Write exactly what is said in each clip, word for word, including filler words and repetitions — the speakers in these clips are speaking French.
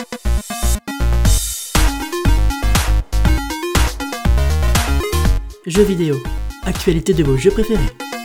Jeux vidéo, actualité de vos jeux préférés.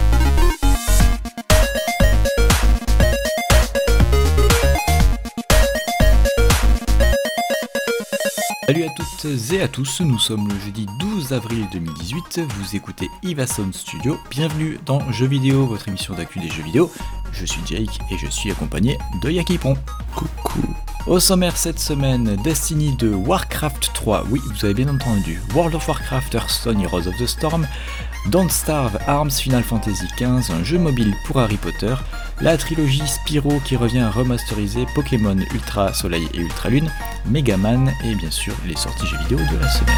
Salut à toutes et à tous, nous sommes le jeudi douze avril deux mille dix-huit, vous écoutez Ivasound Studio, bienvenue dans Jeux vidéo, votre émission d'actu des jeux vidéo. Je suis Jake et je suis accompagné de Yakipon. Coucou. Au sommaire cette semaine, Destiny deux, Warcraft trois, oui vous avez bien entendu, World of Warcraft, Hearthstone, Heroes of the Storm, Don't Starve, Arms, Final Fantasy quinze, un jeu mobile pour Harry Potter, la trilogie Spyro qui revient remasteriser, Pokémon Ultra Soleil et Ultra Lune, Megaman et bien sûr les sorties jeux vidéo de la semaine.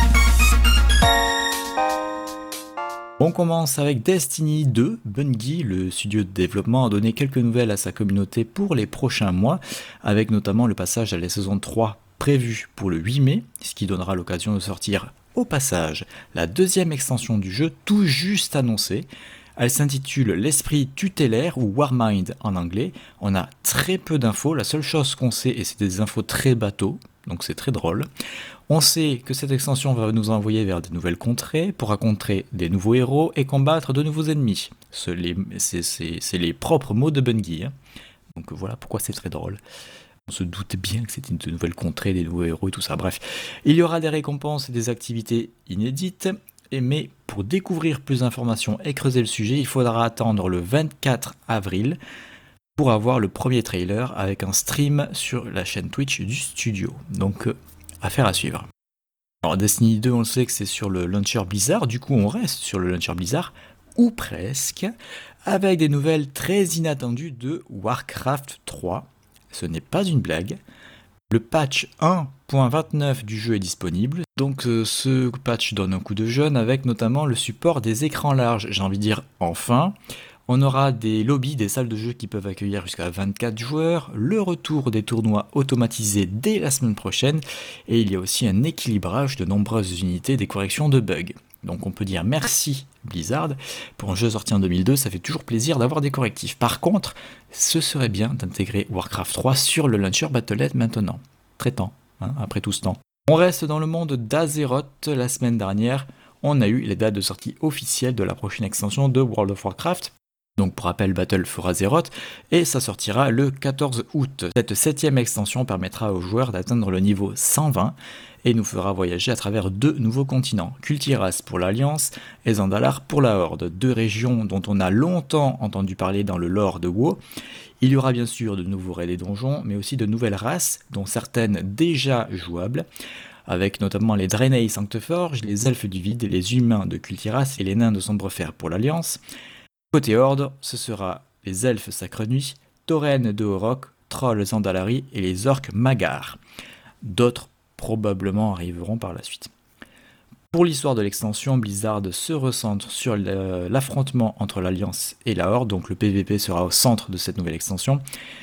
On commence avec Destiny deux. Bungie, le studio de développement, a donné quelques nouvelles à sa communauté pour les prochains mois, avec notamment le passage à la saison trois prévue pour le huit mai, ce qui donnera l'occasion de sortir au passage la deuxième extension du jeu tout juste annoncée. Elle s'intitule l'esprit tutélaire ou Warmind en anglais. On a très peu d'infos, la seule chose qu'on sait, et c'est des infos très bateaux, donc c'est très drôle. On sait que cette extension va nous envoyer vers de nouvelles contrées pour rencontrer des nouveaux héros et combattre de nouveaux ennemis. C'est les, c'est, c'est, c'est les propres mots de Bungie. Hein. Donc voilà pourquoi c'est très drôle. On se doute bien que c'était de nouvelles contrées, des nouveaux héros et tout ça. Bref, il y aura des récompenses et des activités inédites. Mais pour découvrir plus d'informations et creuser le sujet, il faudra attendre le vingt-quatre avril pour avoir le premier trailer avec un stream sur la chaîne Twitch du studio. Donc, euh, affaire à suivre. Alors, Destiny deux, on le sait que c'est sur le launcher Blizzard, du coup on reste sur le launcher Blizzard, ou presque, avec des nouvelles très inattendues de Warcraft trois. Ce n'est pas une blague. Le patch un point vingt-neuf du jeu est disponible, donc euh, ce patch donne un coup de jeune avec notamment le support des écrans larges, j'ai envie de dire enfin. On aura des lobbies, des salles de jeu qui peuvent accueillir jusqu'à vingt-quatre joueurs, le retour des tournois automatisés dès la semaine prochaine, et il y a aussi un équilibrage de nombreuses unités des corrections de bugs. Donc on peut dire merci Blizzard, pour un jeu sorti en deux mille deux, ça fait toujours plaisir d'avoir des correctifs. Par contre, ce serait bien d'intégrer Warcraft trois sur le launcher Battle point net maintenant. Très temps, hein, après tout ce temps. On reste dans le monde d'Azeroth. La semaine dernière, on a eu les dates de sortie officielles de la prochaine extension de World of Warcraft. Donc pour rappel, Battle for Azeroth, et ça sortira le quatorze août. Cette septième extension permettra aux joueurs d'atteindre le niveau cent vingt et nous fera voyager à travers deux nouveaux continents, Kultiras pour l'Alliance et Zandalar pour la Horde, deux régions dont on a longtemps entendu parler dans le lore de WoW. Il y aura bien sûr de nouveaux raids et donjons, mais aussi de nouvelles races, dont certaines déjà jouables, avec notamment les Draenei Sancteforge, les Elfes du Vide, les Humains de Kultiras et les Nains de Sombrefer pour l'Alliance. Côté Horde, ce sera les Elfes Sacre Nuit, Tauren de Orok, Trolls Zandalari et les Orques Magar. D'autres probablement arriveront par la suite. Pour l'histoire de l'extension, Blizzard se recentre sur l'affrontement entre l'Alliance et la Horde, donc le P V P sera au centre de cette nouvelle extension.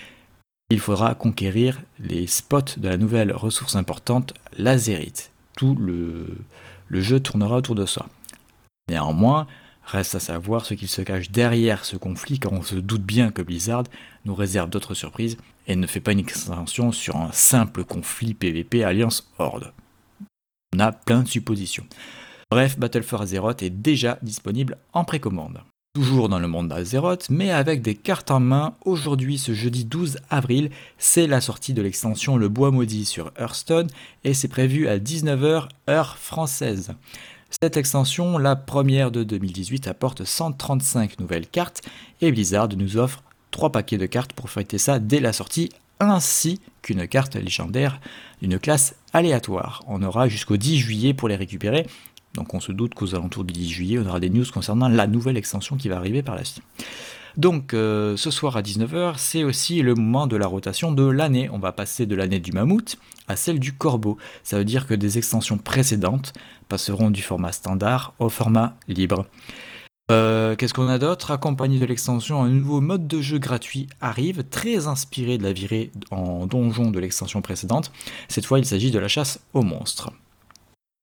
Il faudra conquérir les spots de la nouvelle ressource importante, l'Azerite. Tout le, le jeu tournera autour de ça. Néanmoins, reste à savoir ce qu'il se cache derrière ce conflit, car on se doute bien que Blizzard nous réserve d'autres surprises et ne fait pas une extension sur un simple conflit P V P Alliance-Horde. On a plein de suppositions. Bref, Battle for Azeroth est déjà disponible en précommande. Toujours dans le monde d'Azeroth, mais avec des cartes en main, aujourd'hui, ce jeudi douze avril, c'est la sortie de l'extension Le Bois Maudit sur Hearthstone et c'est prévu à dix-neuf heures heure française. Cette extension, la première de deux mille dix-huit, apporte cent trente-cinq nouvelles cartes et Blizzard nous offre trois paquets de cartes pour fêter ça dès la sortie, ainsi qu'une carte légendaire d'une classe aléatoire. On aura jusqu'au dix juillet pour les récupérer, donc on se doute qu'aux alentours du dix juillet, on aura des news concernant la nouvelle extension qui va arriver par la suite. Donc euh, ce soir à dix-neuf heures, c'est aussi le moment de la rotation de l'année. On va passer de l'année du mammouth à celle du corbeau. Ça veut dire que des extensions précédentes passeront du format standard au format libre. Euh, qu'est-ce qu'on a d'autre ? Accompagné de l'extension, un nouveau mode de jeu gratuit arrive, très inspiré de la virée en donjon de l'extension précédente. Cette fois, il s'agit de la chasse aux monstres.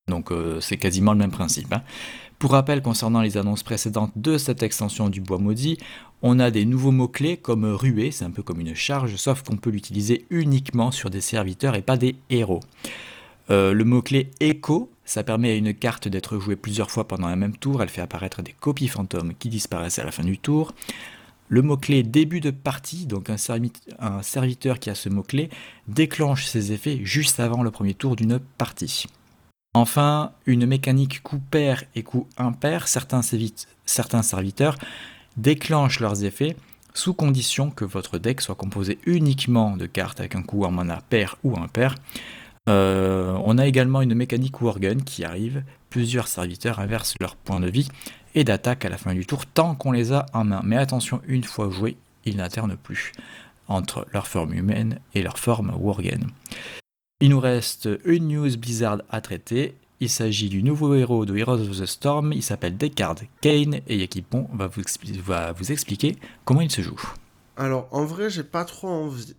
Donc euh, c'est quasiment le même principe, hein. Pour rappel, concernant les annonces précédentes de cette extension du bois maudit, on a des nouveaux mots-clés comme ruée, c'est un peu comme une charge, sauf qu'on peut l'utiliser uniquement sur des serviteurs et pas des héros. Euh, le mot-clé écho, ça permet à une carte d'être jouée plusieurs fois pendant un même tour, elle fait apparaître des copies fantômes qui disparaissent à la fin du tour. Le mot-clé début de partie, donc un, servi- un serviteur qui a ce mot-clé, déclenche ses effets juste avant le premier tour d'une partie. Enfin, une mécanique coup pair et coup impair, certains, sévi- certains serviteurs déclenchent leurs effets sous condition que votre deck soit composé uniquement de cartes avec un coup en mana pair ou impair. Euh, on a également une mécanique Worgen qui arrive, plusieurs serviteurs inversent leur point de vie et d'attaque à la fin du tour tant qu'on les a en main. Mais attention, une fois joués, ils n'alternent plus entre leur forme humaine et leur forme Worgen. Il nous reste une news Blizzard à traiter. Il s'agit du nouveau héros de Heroes of the Storm, il s'appelle Deckard Cain et Yakipon va vous, expli- va vous expliquer comment il se joue. Alors, en vrai, j'ai pas trop envie.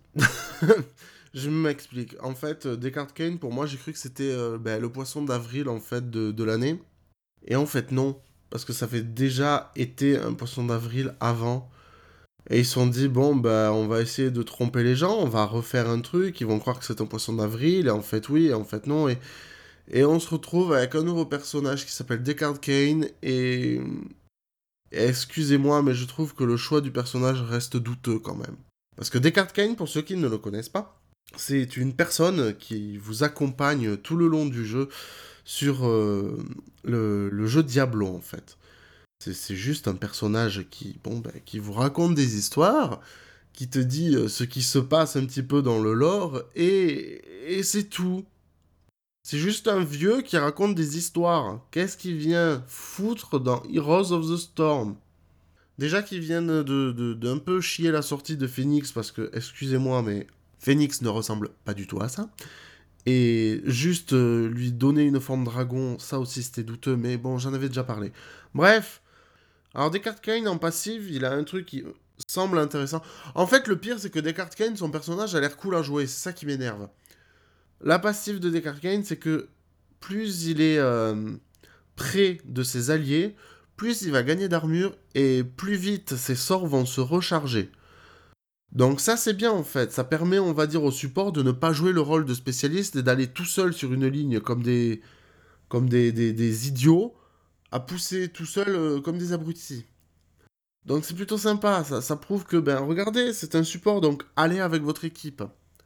Je m'explique. En fait, euh, Descartes Kane, pour moi, j'ai cru que c'était euh, ben, le poisson d'avril, en fait, de, de l'année. Et en fait, non. Parce que ça fait déjà été un poisson d'avril avant. Et ils se sont dit, bon, bah, on va essayer de tromper les gens, on va refaire un truc, ils vont croire que c'est un poisson d'avril, et en fait, oui, et en fait, non. Et, et on se retrouve avec un nouveau personnage qui s'appelle Descartes Kane, et... et excusez-moi, mais je trouve que le choix du personnage reste douteux quand même. Parce que Descartes Kane, pour ceux qui ne le connaissent pas, c'est une personne qui vous accompagne tout le long du jeu sur euh, le, le jeu Diablo, en fait. C'est, c'est juste un personnage qui, bon, ben, qui vous raconte des histoires, qui te dit euh, ce qui se passe un petit peu dans le lore, et, et c'est tout. C'est juste un vieux qui raconte des histoires. Qu'est-ce qu'il vient foutre dans Heroes of the Storm? Déjà qu'ils viennent de, de, d'un peu chier la sortie de Phoenix, parce que, excusez-moi, mais Phoenix ne ressemble pas du tout à ça. Et juste euh, lui donner une forme dragon, ça aussi c'était douteux, mais bon, j'en avais déjà parlé. Bref, alors Descartes Kane en passive, il a un truc qui semble intéressant. En fait, le pire, c'est que Descartes Kane, son personnage a l'air cool à jouer, c'est ça qui m'énerve. La passive de Descartes Kane, c'est que plus il est euh, près de ses alliés, plus il va gagner d'armure et plus vite ses sorts vont se recharger. Donc ça c'est bien en fait, ça permet on va dire au support de ne pas jouer le rôle de spécialiste et d'aller tout seul sur une ligne comme des, comme des, des, des idiots à pousser tout seul euh, comme des abrutis. Donc c'est plutôt sympa, ça, ça prouve que, ben regardez, c'est un support, donc allez avec votre équipe.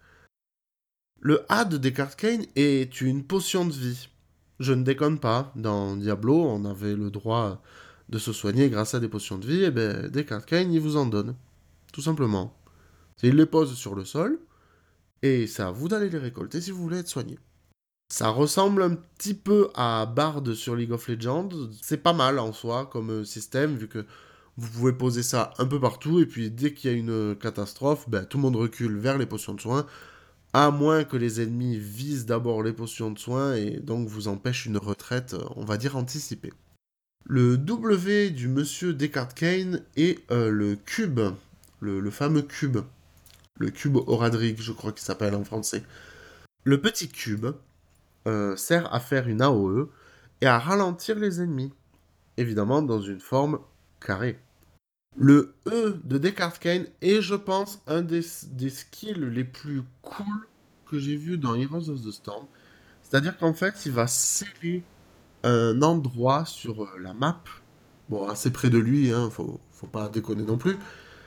Le A de Descartes Kane est une potion de vie. Je ne déconne pas, dans Diablo, on avait le droit de se soigner grâce à des potions de vie, et ben Descartes Kane, il vous en donne. Tout simplement. Il les pose sur le sol, et c'est à vous d'aller les récolter si vous voulez être soigné. Ça ressemble un petit peu à Bard sur League of Legends. C'est pas mal en soi comme système, vu que vous pouvez poser ça un peu partout, et puis dès qu'il y a une catastrophe, ben, tout le monde recule vers les potions de soins, à moins que les ennemis visent d'abord les potions de soins, et donc vous empêchent une retraite, on va dire, anticipée. Le W du monsieur Descartes Kane est euh, le cube, le, le fameux cube. Le cube Horadric, je crois qu'il s'appelle en français. Le petit cube euh, sert à faire une A O E et à ralentir les ennemis, évidemment dans une forme carrée. Le E de Descartes Kane est, je pense, un des, des skills les plus cool que j'ai vu dans Heroes of the Storm. C'est-à-dire qu'en fait, il va sceller un endroit sur euh, la map, bon, assez près de lui, hein, faut, faut pas déconner non plus,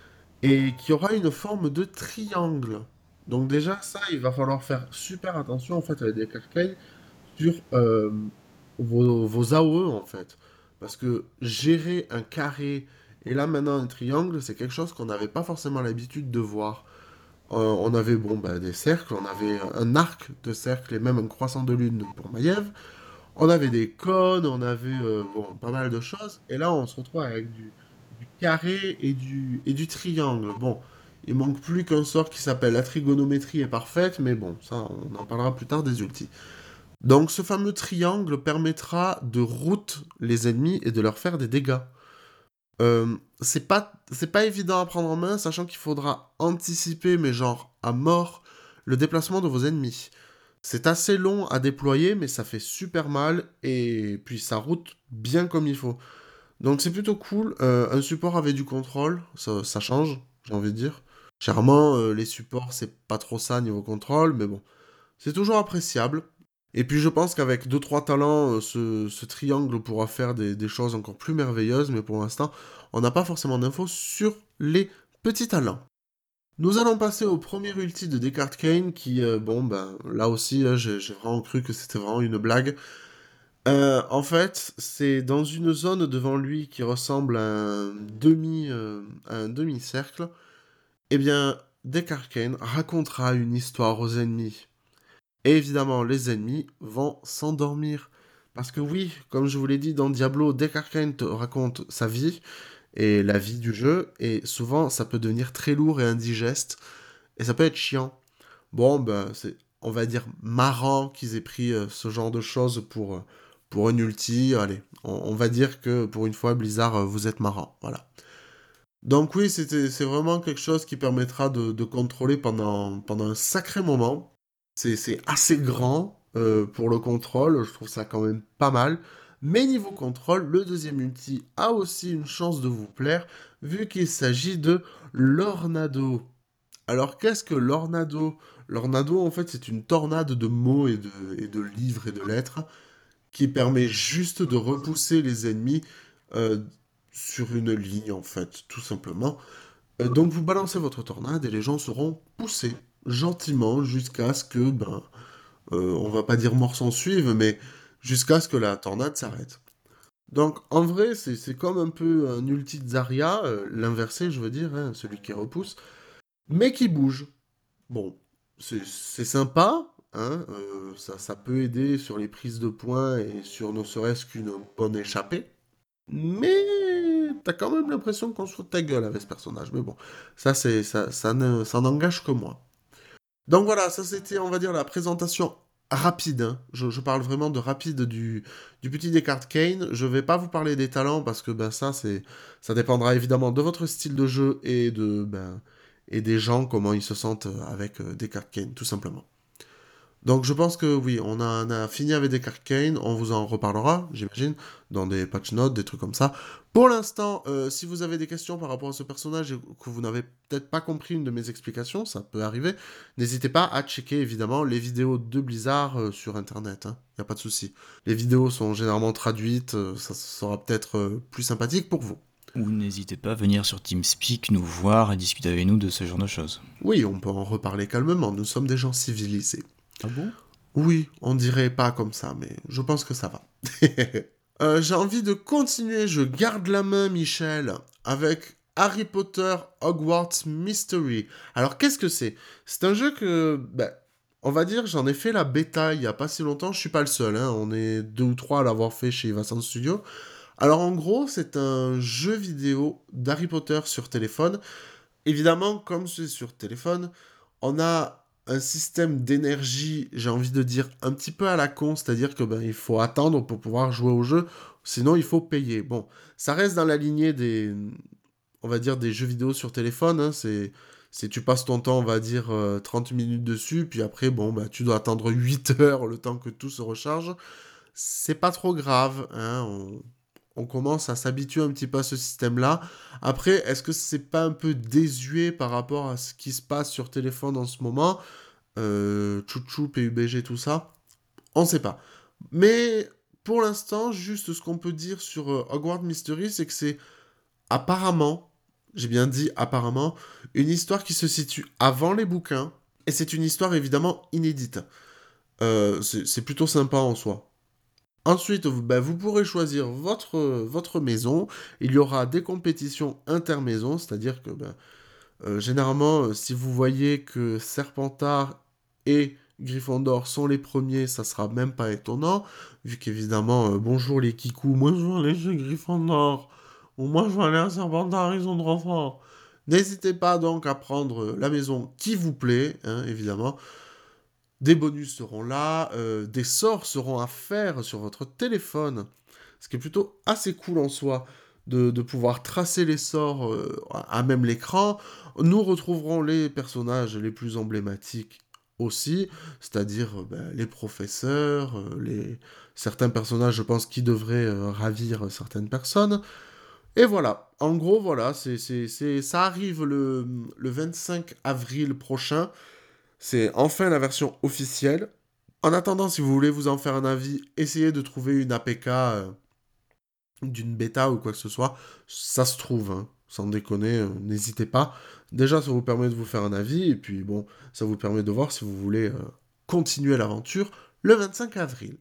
et qui aura une forme de triangle. Donc déjà, ça, il va falloir faire super attention, en fait, avec Descartes Kane, sur euh, vos, vos A O E, en fait. Parce que gérer un carré et là maintenant un triangle, c'est quelque chose qu'on n'avait pas forcément l'habitude de voir. Euh, on avait bon, bah, des cercles, on avait un arc de cercle et même un croissant de lune pour Maiev. On avait des cônes, on avait euh, bon, pas mal de choses. Et là, on se retrouve avec du, du carré et du, et du triangle. Bon, il manque plus qu'un sort qui s'appelle la trigonométrie est parfaite, mais bon, ça, on en parlera plus tard des ultis. Donc ce fameux triangle permettra de route les ennemis et de leur faire des dégâts. Euh, c'est pas, c'est pas évident à prendre en main, sachant qu'il faudra anticiper, mais genre à mort, le déplacement de vos ennemis. C'est assez long à déployer, mais ça fait super mal, et puis ça route bien comme il faut. Donc c'est plutôt cool. Euh, un support avec du contrôle, ça, ça change, j'ai envie de dire. Généralement, euh, les supports, c'est pas trop ça niveau contrôle, mais bon, c'est toujours appréciable. Et puis je pense qu'avec deux trois talents, euh, ce, ce triangle pourra faire des, des choses encore plus merveilleuses, mais pour l'instant, on n'a pas forcément d'infos sur les petits talents. Nous allons passer au premier ulti de Descartes Kane, qui, euh, bon, ben, là aussi, hein, j'ai j'ai vraiment cru que c'était vraiment une blague. Euh, en fait, c'est dans une zone devant lui qui ressemble à un demi, euh, à un demi-cercle. Eh bien, Descartes Kane racontera une histoire aux ennemis. Et évidemment, les ennemis vont s'endormir. Parce que oui, comme je vous l'ai dit, dans Diablo, Descartes Kane te raconte sa vie et la vie du jeu, et souvent, ça peut devenir très lourd et indigeste, et ça peut être chiant. Bon, ben, c'est, on va dire, marrant qu'ils aient pris euh, ce genre de choses pour, euh, pour un ulti. Allez, on, on va dire que pour une fois, Blizzard, euh, vous êtes marrant. Voilà. Donc oui, c'était, c'est vraiment quelque chose qui permettra de, de contrôler pendant, pendant un sacré moment. C'est, c'est assez grand euh, pour le contrôle, je trouve ça quand même pas mal. Mais niveau contrôle, le deuxième ulti a aussi une chance de vous plaire, vu qu'il s'agit de l'Ornado. Alors qu'est-ce que l'Ornado? L'Ornado, en fait, c'est une tornade de mots et de, et de livres et de lettres qui permet juste de repousser les ennemis euh, sur une ligne, en fait, tout simplement. Euh, donc vous balancez votre tornade et les gens seront poussés gentiment jusqu'à ce que, ben, euh, on va pas dire mort s'en suive, mais jusqu'à ce que la tornade s'arrête. Donc en vrai, c'est c'est comme un peu un ulti de Zarya, euh, l'inversé, je veux dire, hein, celui qui repousse, mais qui bouge. Bon, c'est c'est sympa, hein, euh, ça, ça peut aider sur les prises de points et sur ne serait-ce qu'une bonne échappée. Mais t'as quand même l'impression qu'on se fout de ta gueule avec ce personnage. Mais bon, ça, c'est, ça, ça, ne, ça n'engage que moi. Donc voilà, ça c'était, on va dire, la présentation rapide, hein. Je, je parle vraiment de rapide du, du petit Descartes Kane. Je vais pas vous parler des talents parce que ben, ça, c'est, ça dépendra évidemment de votre style de jeu et, de, ben, et des gens, comment ils se sentent avec euh, Descartes Kane, tout simplement. Donc je pense que oui, on a, on a fini avec Descartes Kane, on vous en reparlera, j'imagine, dans des patch notes, des trucs comme ça. Pour l'instant, euh, si vous avez des questions par rapport à ce personnage et que vous n'avez peut-être pas compris une de mes explications, ça peut arriver, n'hésitez pas à checker évidemment les vidéos de Blizzard euh, sur internet, hein, y a pas de souci. Les vidéos sont généralement traduites, euh, ça sera peut-être euh, plus sympathique pour vous. Ou n'hésitez pas à venir sur TeamSpeak nous voir et discuter avec nous de ce genre de choses. Oui, on peut en reparler calmement, nous sommes des gens civilisés. Ah bon? Oui, on dirait pas comme ça, mais je pense que ça va. Euh, j'ai envie de continuer, je garde la main, Michel, avec Harry Potter Hogwarts Mystery. Alors, qu'est-ce que c'est? C'est un jeu que, ben, on va dire, j'en ai fait la bêta il y a pas si longtemps, je suis pas le seul, hein, on est deux ou trois à l'avoir fait chez Vincent Studio. Alors, en gros, c'est un jeu vidéo d'Harry Potter sur téléphone. Évidemment, comme c'est sur téléphone, on a un système d'énergie, j'ai envie de dire, un petit peu à la con, c'est-à-dire que ben, il faut attendre pour pouvoir jouer au jeu, sinon il faut payer. Bon, ça reste dans la lignée des, on va dire, des jeux vidéo sur téléphone, hein, c'est, c'est tu passes ton temps, on va dire, euh, trente minutes dessus, puis après, bon, bah, tu dois attendre huit heures le temps que tout se recharge. C'est pas trop grave, hein, on, on commence à s'habituer un petit peu à ce système-là. Après, est-ce que c'est pas un peu désuet par rapport à ce qui se passe sur téléphone en ce moment? euh, Chouchou, P U B G, tout ça? On sait pas. Mais pour l'instant, juste ce qu'on peut dire sur euh, Hogwarts Mystery, c'est que c'est apparemment, j'ai bien dit apparemment, une histoire qui se situe avant les bouquins, et c'est une histoire évidemment inédite. Euh, c'est c'est plutôt sympa en soi. Ensuite, vous, bah, vous pourrez choisir votre, votre maison. Il y aura des compétitions intermaisons, c'est-à-dire que bah, euh, généralement, euh, si vous voyez que Serpentard et Gryffondor sont les premiers, ça sera même pas étonnant, vu qu'évidemment, euh, bonjour les kikous, moi je veux aller chez Gryffondor, ou moi je veux aller à Serpentard, ils sont trop forts. N'hésitez pas donc à prendre la maison qui vous plaît, hein, évidemment. Des bonus seront là, euh, des sorts seront à faire sur votre téléphone, ce qui est plutôt assez cool en soi, de, de pouvoir tracer les sorts euh, à même l'écran. Nous retrouverons les personnages les plus emblématiques aussi, c'est-à-dire euh, ben, les professeurs, euh, les... certains personnages, je pense, qui devraient euh, ravir certaines personnes. Et voilà, en gros, voilà, c'est, c'est, c'est... ça arrive le, le vingt-cinq avril prochain. C'est enfin la version officielle. En attendant, si vous voulez vous en faire un avis, essayez de trouver une A P K euh, d'une bêta ou quoi que ce soit. Ça se trouve, hein, sans déconner, euh, n'hésitez pas. Déjà, ça vous permet de vous faire un avis, et puis bon, ça vous permet de voir si vous voulez euh, continuer l'aventure le vingt-cinq avril.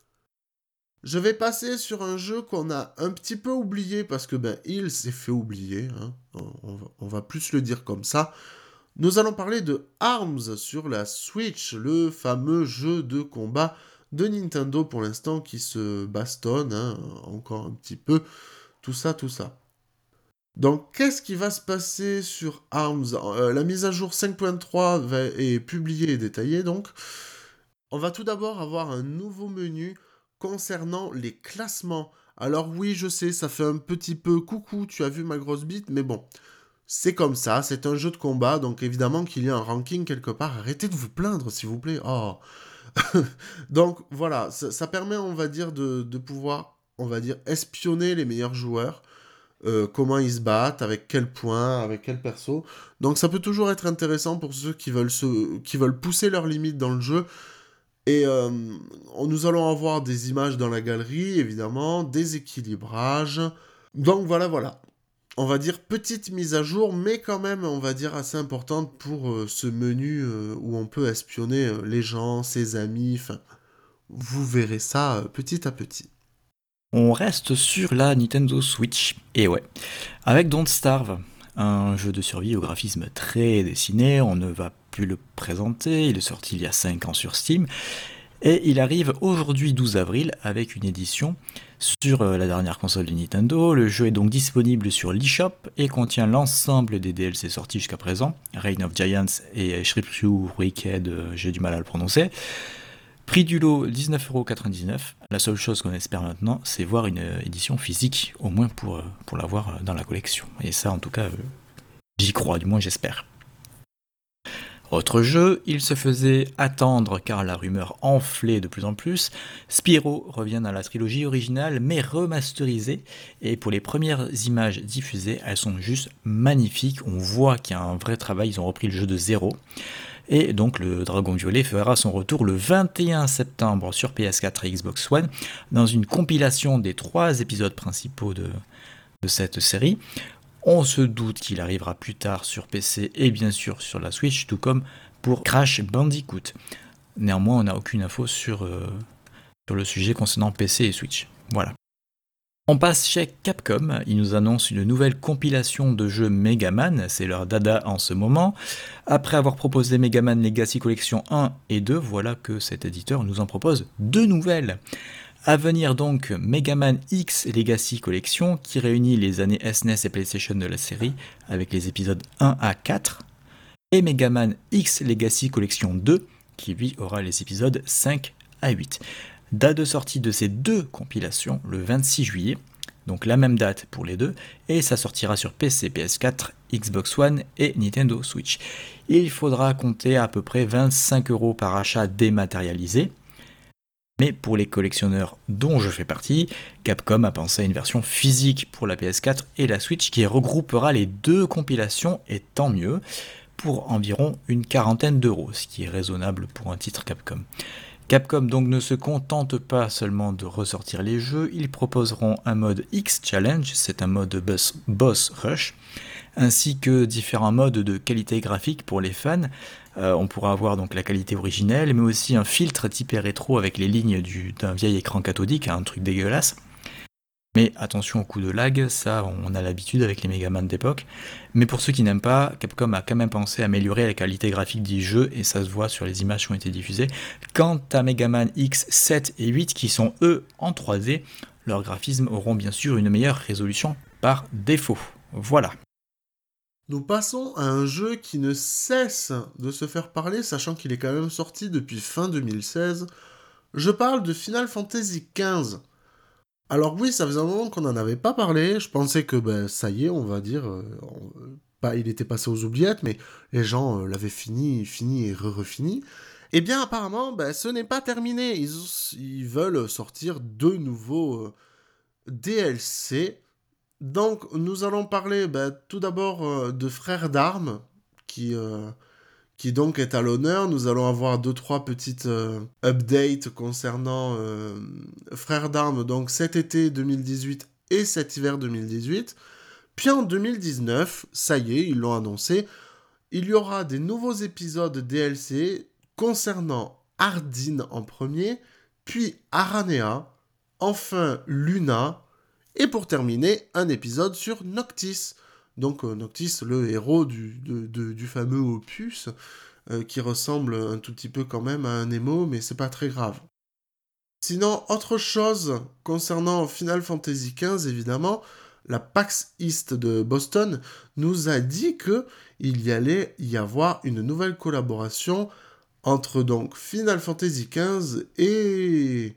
Je vais passer sur un jeu qu'on a un petit peu oublié, parce que ben, il s'est fait oublier, hein. on, va, on va plus le dire comme ça. Nous allons parler de ARMS sur la Switch, le fameux jeu de combat de Nintendo pour l'instant qui se bastonne, hein, encore un petit peu, tout ça, tout ça. Donc, qu'est-ce qui va se passer sur ARMS euh, La mise à jour cinq point trois va, est publiée et détaillée, donc. On va tout d'abord avoir un nouveau menu concernant les classements. Alors oui, je sais, ça fait un petit peu coucou, tu as vu ma grosse bite, mais bon, c'est comme ça, c'est un jeu de combat, donc évidemment qu'il y a un ranking quelque part. Arrêtez de vous plaindre, s'il vous plaît. Oh. Donc voilà, ça, ça permet, on va dire, de, de pouvoir, on va dire, espionner les meilleurs joueurs. Euh, comment ils se battent, avec quel point, avec quel perso. Donc ça peut toujours être intéressant pour ceux qui veulent, se, qui veulent pousser leurs limites dans le jeu. Et euh, nous allons avoir des images dans la galerie, évidemment, des équilibrages. Donc voilà, voilà. On va dire petite mise à jour, mais quand même, on va dire assez importante pour euh, ce menu euh, où on peut espionner euh, les gens, ses amis, enfin, vous verrez ça euh, petit à petit. On reste sur la Nintendo Switch, et ouais, avec Don't Starve, un jeu de survie au graphisme très dessiné, on ne va plus le présenter, il est sorti il y a cinq ans sur Steam, et il arrive aujourd'hui douze avril avec une édition sur la dernière console de Nintendo. Le jeu est donc disponible sur l'eShop et contient l'ensemble des D L C sortis jusqu'à présent, Reign of Giants et Shripshu Wicked, j'ai du mal à le prononcer. Prix du lot dix-neuf euros quatre-vingt-dix-neuf. La seule chose qu'on espère maintenant, c'est voir une édition physique, au moins pour, pour l'avoir dans la collection. Et ça, en tout cas, j'y crois, du moins j'espère. Autre jeu, il se faisait attendre car la rumeur enflait de plus en plus. Spyro revient dans la trilogie originale mais remasterisée, et pour les premières images diffusées, elles sont juste magnifiques. On voit qu'il y a un vrai travail, ils ont repris le jeu de zéro. Et donc le Dragon Violet fera son retour le vingt et un septembre sur P S quatre et Xbox One dans une compilation des trois épisodes principaux de, de cette série. On se doute qu'il arrivera plus tard sur P C et bien sûr sur la Switch, tout comme pour Crash Bandicoot. Néanmoins, on n'a aucune info sur, euh, sur le sujet concernant P C et Switch. Voilà. On passe chez Capcom, ils nous annoncent une nouvelle compilation de jeux Megaman, c'est leur dada en ce moment. Après avoir proposé Megaman Legacy Collection un et deux, voilà que cet éditeur nous en propose deux nouvelles. À venir donc Megaman X Legacy Collection qui réunit les années S N E S et PlayStation de la série avec les épisodes un à quatre, et Megaman X Legacy Collection deux qui lui aura les épisodes cinq à huit. Date de sortie de ces deux compilations le vingt-six juillet, donc la même date pour les deux, et ça sortira sur P C, P S quatre, Xbox One et Nintendo Switch. Il faudra compter à peu près vingt-cinq euros par achat dématérialisé. Mais pour les collectionneurs dont je fais partie, Capcom a pensé à une version physique pour la P S quatre et la Switch qui regroupera les deux compilations, et tant mieux, pour environ une quarantaine d'euros, ce qui est raisonnable pour un titre Capcom. Capcom donc ne se contente pas seulement de ressortir les jeux, ils proposeront un mode X Challenge, c'est un mode boss, boss rush, ainsi que différents modes de qualité graphique pour les fans. Euh, on pourra avoir donc la qualité originelle, mais aussi un filtre typé rétro avec les lignes du, d'un vieil écran cathodique, un truc dégueulasse. Mais attention au coup de lag, ça on a l'habitude avec les Megaman d'époque. Mais pour ceux qui n'aiment pas, Capcom a quand même pensé à améliorer la qualité graphique du jeu, et ça se voit sur les images qui ont été diffusées. Quant à Megaman X sept et huit, qui sont eux en trois D, leurs graphismes auront bien sûr une meilleure résolution par défaut. Voilà. Nous passons à un jeu qui ne cesse de se faire parler, sachant qu'il est quand même sorti depuis fin deux mille seize. Je parle de Final Fantasy quinze. Alors oui, ça faisait un moment qu'on n'en avait pas parlé, je pensais que ben, ça y est, on va dire, euh, on, pas, il était passé aux oubliettes, mais les gens euh, l'avaient fini, fini et re-refini. Eh bien, apparemment, bah, ce n'est pas terminé. Ils, ils veulent sortir deux nouveaux euh, D L C. Donc, nous allons parler bah, tout d'abord euh, de Frères d'Armes, qui, euh, qui donc est à l'honneur. Nous allons avoir deux, trois petites euh, updates concernant euh, Frères d'Armes, donc cet été deux mille dix-huit et cet hiver deux mille dix-huit. Puis en deux mille dix-neuf, ça y est, ils l'ont annoncé, il y aura des nouveaux épisodes D L C concernant Ardyn en premier, puis Aranea, enfin Luna, et pour terminer, un épisode sur Noctis. Donc euh, Noctis, le héros du, de, de, du fameux opus, euh, qui ressemble un tout petit peu quand même à un Nemo, mais c'est pas très grave. Sinon, autre chose concernant Final Fantasy quinze, évidemment, la PAX East de Boston nous a dit qu'il y allait y avoir une nouvelle collaboration entre donc Final Fantasy quinze et,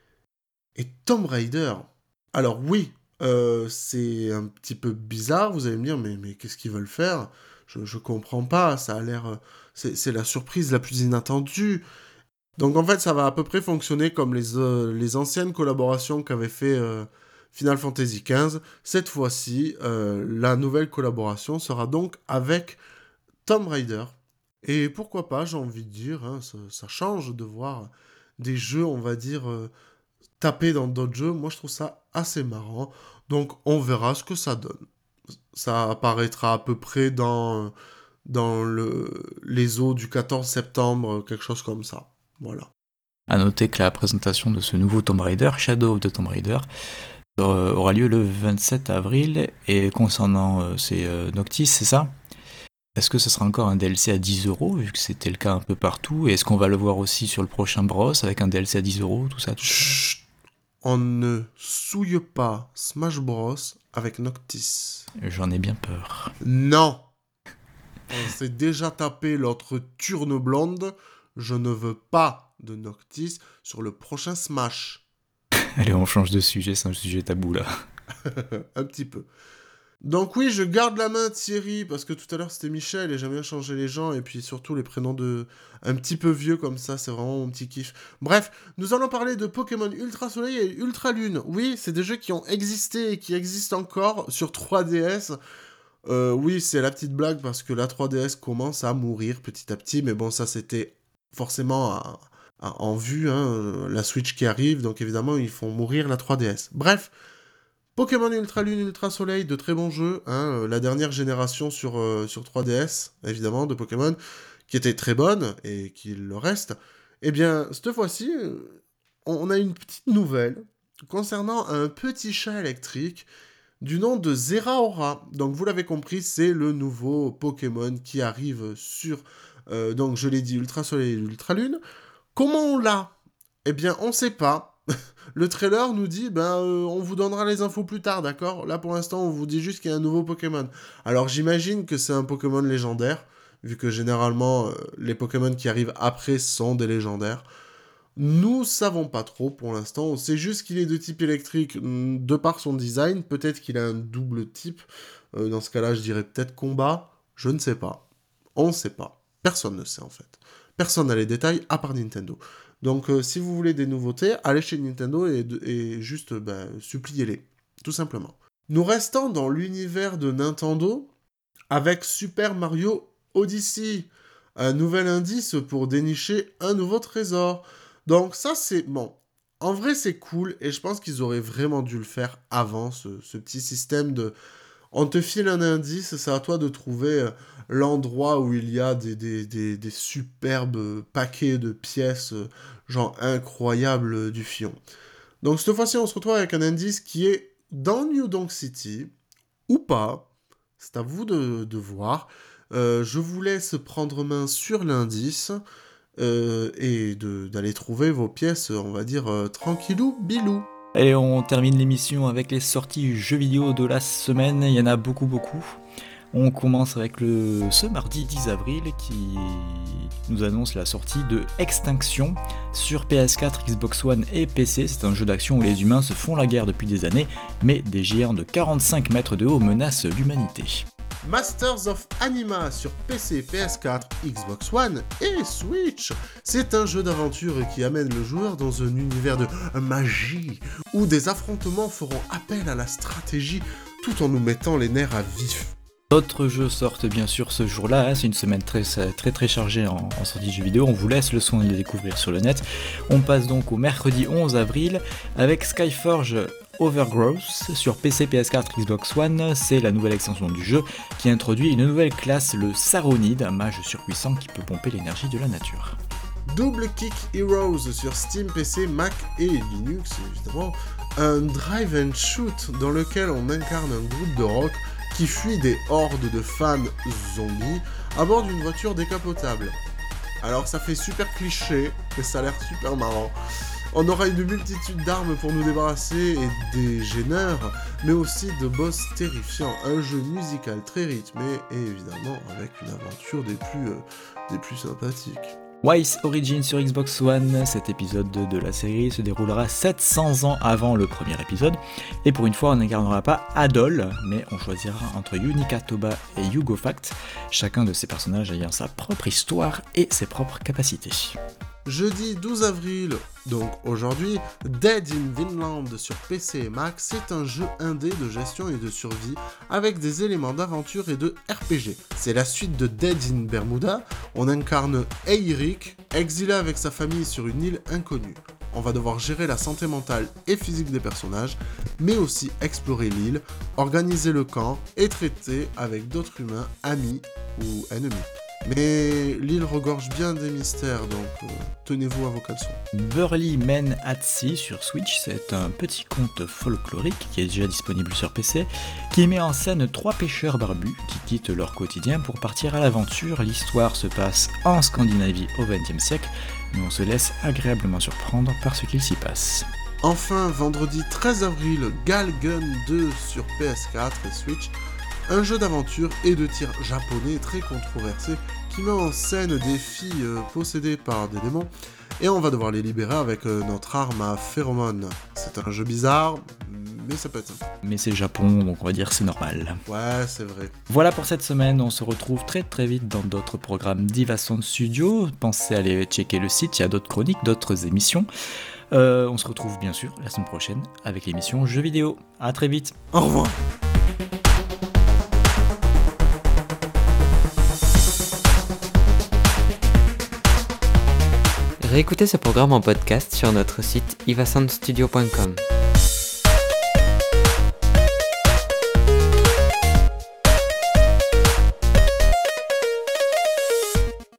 et Tomb Raider. Alors oui, euh, c'est un petit peu bizarre, vous allez me dire, mais, mais qu'est-ce qu'ils veulent faire ? je, je comprends pas, ça a l'air... C'est, c'est la surprise la plus inattendue. Donc en fait, ça va à peu près fonctionner comme les, euh, les anciennes collaborations qu'avait fait euh, Final Fantasy quinze. Cette fois-ci, euh, la nouvelle collaboration sera donc avec Tomb Raider. Et pourquoi pas, j'ai envie de dire, hein, ça, ça change de voir des jeux, on va dire, euh, taper dans d'autres jeux. Moi, je trouve ça assez marrant. Donc, on verra ce que ça donne. Ça apparaîtra à peu près dans, dans le, les eaux du quatorze septembre, quelque chose comme ça. Voilà. À noter que la présentation de ce nouveau Tomb Raider, Shadow of the Tomb Raider, euh, aura lieu le vingt-sept avril. Et concernant euh, c'est euh, Noctis, c'est ça ? Est-ce que ce sera encore un D L C à dix euros, vu que c'était le cas un peu partout ? Et est-ce qu'on va le voir aussi sur le prochain Bros, avec un D L C à dix euros, tout ça, tout ça ? Chut, on ne souille pas Smash Bros avec Noctis. J'en ai bien peur. Non. On s'est déjà tapé l'autre turne blonde. Je ne veux pas de Noctis sur le prochain Smash. Allez, on change de sujet, c'est un sujet tabou là. Un petit peu. Donc oui, je garde la main Thierry, parce que tout à l'heure c'était Michel, et j'aime bien changer les gens, et puis surtout les prénoms de un petit peu vieux comme ça, c'est vraiment mon petit kiff. Bref, nous allons parler de Pokémon Ultra Soleil et Ultra Lune. Oui, c'est des jeux qui ont existé et qui existent encore sur trois D S. Euh, oui, c'est la petite blague, parce que la trois D S commence à mourir petit à petit, mais bon, ça c'était forcément à, à, en vue, hein, la Switch qui arrive, donc évidemment ils font mourir la trois D S. Bref, Pokémon Ultra Lune, Ultra Soleil, de très bons jeux, hein, la dernière génération sur, euh, sur trois D S, évidemment, de Pokémon, qui était très bonne, et qui le reste. Eh bien, cette fois-ci, on a une petite nouvelle concernant un petit chat électrique du nom de Zeraora. Donc vous l'avez compris, c'est le nouveau Pokémon qui arrive sur, euh, donc je l'ai dit, Ultra Soleil et Ultra Lune. Comment on l'a ? Eh bien, on sait pas. Le trailer nous dit, ben, euh, on vous donnera les infos plus tard, d'accord ? Là, pour l'instant, on vous dit juste qu'il y a un nouveau Pokémon. Alors, j'imagine que c'est un Pokémon légendaire, vu que généralement, euh, les Pokémon qui arrivent après sont des légendaires. Nous savons pas trop pour l'instant. On sait juste qu'il est de type électrique de par son design. Peut-être qu'il a un double type. Euh, dans ce cas-là, je dirais peut-être combat. Je ne sais pas. On ne sait pas. Personne ne sait en fait. Personne n'a les détails à part Nintendo. Donc euh, si vous voulez des nouveautés, allez chez Nintendo et, et juste bah, suppliez-les. Tout simplement. Nous restons dans l'univers de Nintendo avec Super Mario Odyssey. Un nouvel indice pour dénicher un nouveau trésor. Donc ça c'est... Bon, en vrai c'est cool et je pense qu'ils auraient vraiment dû le faire avant, ce, ce petit système de... On te file un indice, c'est à toi de trouver l'endroit où il y a des, des, des, des superbes paquets de pièces, genre incroyables du fion. Donc cette fois-ci on se retrouve avec un indice qui est dans New Donk City, ou pas, c'est à vous de, de voir. Euh, je vous laisse prendre main sur l'indice, Euh, et de, d'aller trouver vos pièces, on va dire, euh, tranquillou, bilou. Allez, on termine l'émission avec les sorties jeux vidéo de la semaine, il y en a beaucoup beaucoup. On commence avec le, ce mardi dix avril qui nous annonce la sortie de Extinction sur P S quatre, Xbox One et P C. C'est un jeu d'action où les humains se font la guerre depuis des années, mais des géants de quarante-cinq mètres de haut menacent l'humanité. Masters of Anima sur P C, P S quatre, Xbox One et Switch. C'est un jeu d'aventure qui amène le joueur dans un univers de magie, où des affrontements feront appel à la stratégie tout en nous mettant les nerfs à vif. D'autres jeux sortent bien sûr ce jour-là, hein, c'est une semaine très très très chargée en, en sortie de jeux vidéo, on vous laisse le soin de les découvrir sur le net. On passe donc au mercredi onze avril avec Skyforge Overgrowth sur P C, P S quatre, Xbox One. C'est la nouvelle extension du jeu qui introduit une nouvelle classe, le Saronid, un mage surpuissant qui peut pomper l'énergie de la nature. Double Kick Heroes sur Steam, P C, Mac et Linux évidemment. Un drive and shoot dans lequel on incarne un groupe de rock qui fuit des hordes de fans zombies à bord d'une voiture décapotable. Alors ça fait super cliché, mais ça a l'air super marrant. On aura une multitude d'armes pour nous débarrasser et des gêneurs, mais aussi de boss terrifiants. Un jeu musical très rythmé et évidemment avec une aventure des plus, euh, des plus sympathiques. Wise Origin sur Xbox One, cet épisode de la série se déroulera sept cents ans avant le premier épisode, et pour une fois on n'incarnera pas Adol, mais on choisira entre Yunika Toba et Yugo Fact, chacun de ces personnages ayant sa propre histoire et ses propres capacités. Jeudi douze avril, donc aujourd'hui, Dead in Vinland sur P C et Mac, c'est un jeu indé de gestion et de survie avec des éléments d'aventure et de R P G. C'est la suite de Dead in Bermuda, on incarne Eirik, exilé avec sa famille sur une île inconnue. On va devoir gérer la santé mentale et physique des personnages, mais aussi explorer l'île, organiser le camp et traiter avec d'autres humains, amis ou ennemis. Mais l'île regorge bien des mystères, donc euh, tenez-vous à vos caleçons. Burly Men at Sea sur Switch, c'est un petit conte folklorique qui est déjà disponible sur P C, qui met en scène trois pêcheurs barbus qui quittent leur quotidien pour partir à l'aventure. L'histoire se passe en Scandinavie au vingtième siècle, mais on se laisse agréablement surprendre par ce qu'il s'y passe. Enfin, vendredi treize avril, Galgun deux sur P S quatre et Switch, un jeu d'aventure et de tir japonais très controversé qui met en scène des filles euh, possédées par des démons et on va devoir les libérer avec euh, notre arme à phéromones. C'est un jeu bizarre, mais ça peut être sympa. Mais c'est Japon, donc on va dire c'est normal. Ouais, c'est vrai. Voilà pour cette semaine, on se retrouve très très vite dans d'autres programmes d'Ivasound Studio. Pensez à aller checker le site, il y a d'autres chroniques, d'autres émissions. Euh, on se retrouve bien sûr la semaine prochaine avec l'émission Jeux vidéo. À très vite. Au revoir. Réécoutez ce programme en podcast sur notre site ivasoundstudio point com.